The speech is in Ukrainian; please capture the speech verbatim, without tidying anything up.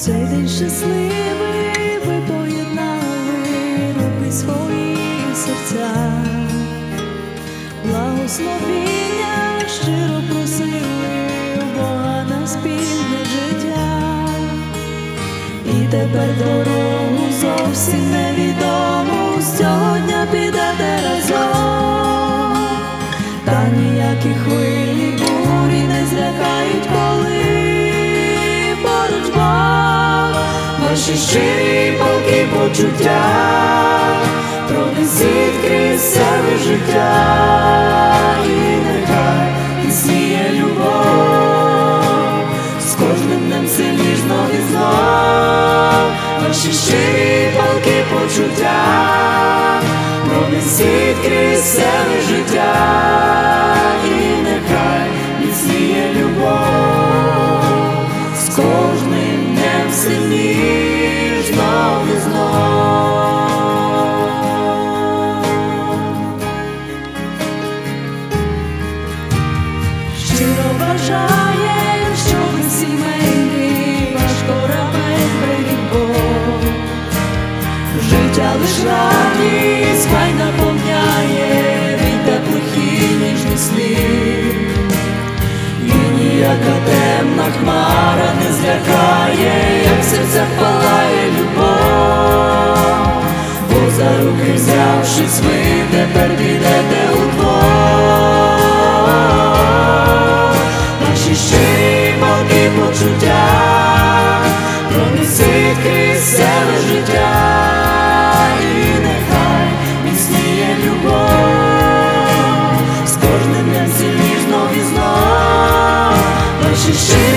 цей день щасливий ви поєднали руки свої серця, благословіння щиро просили у Бога на спільне життя. І тепер дорогу зовсім невідому з цього дня підете разом, та ніякі хвилі бурі не злякають, коли поруч Бог. Ваші щирі палкі почуття пронесіть крізь себе життя, і нехай пісніє любов з кожним днем сильніш знов і знов. Ваші щирі палкі почуття пронесіть крізь себе життя, і нехай пісніє любов з кожним днем сильніш знов і знов. Щиро бажаєм, щоб сімейний ваш корабель беріг Бог. Життя лиш радість хай наповняє від теплих і ніжних слів, і ніяка темна хмара не злякає, як в серцях палає любов. Бо за руки взявшись ви тепер підете удвох. Наші щирі палкі почуття пронесіть крізь себе життя, і нехай міцніє любов з кожним днем сильніш знов і знов. Ваші щирі